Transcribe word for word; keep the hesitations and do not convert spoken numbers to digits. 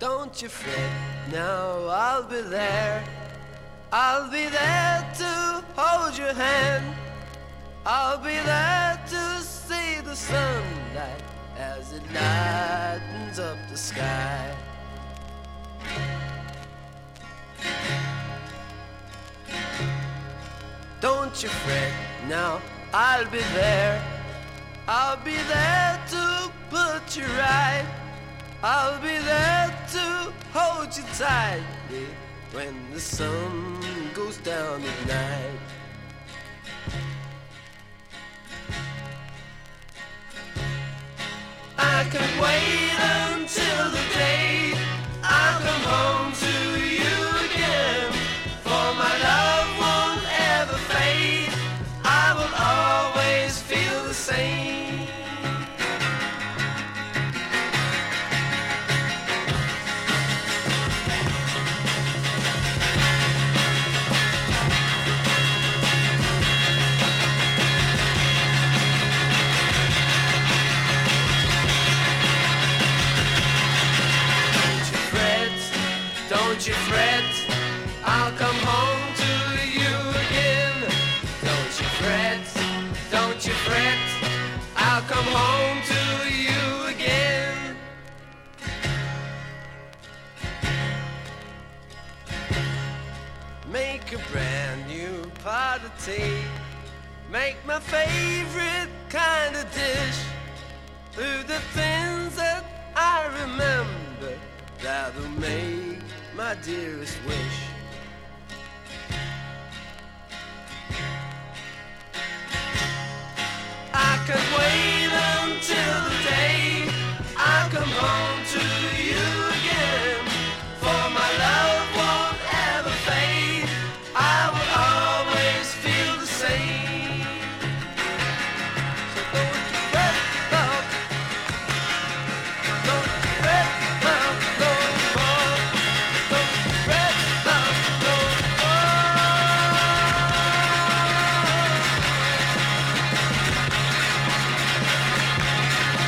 Don't you fret, now I'll be there. I'll be there to hold your hand. I'll be there to see the sunlight as it lightens up the sky. Don't you fret, now I'll be there. I'll be there to put you right. I'll be there to hold you tightly when the sun goes down at night. I can wait until the day I come home to you again, for my love won't ever fade. I will always feel the same. Don't you fret, I'll come home to you again. Don't you fret, don't you fret, I'll come home to you again. Make a brand new pot of tea. Make my favorite kind of dish. Do the things that I remember that'll make my dearest wish.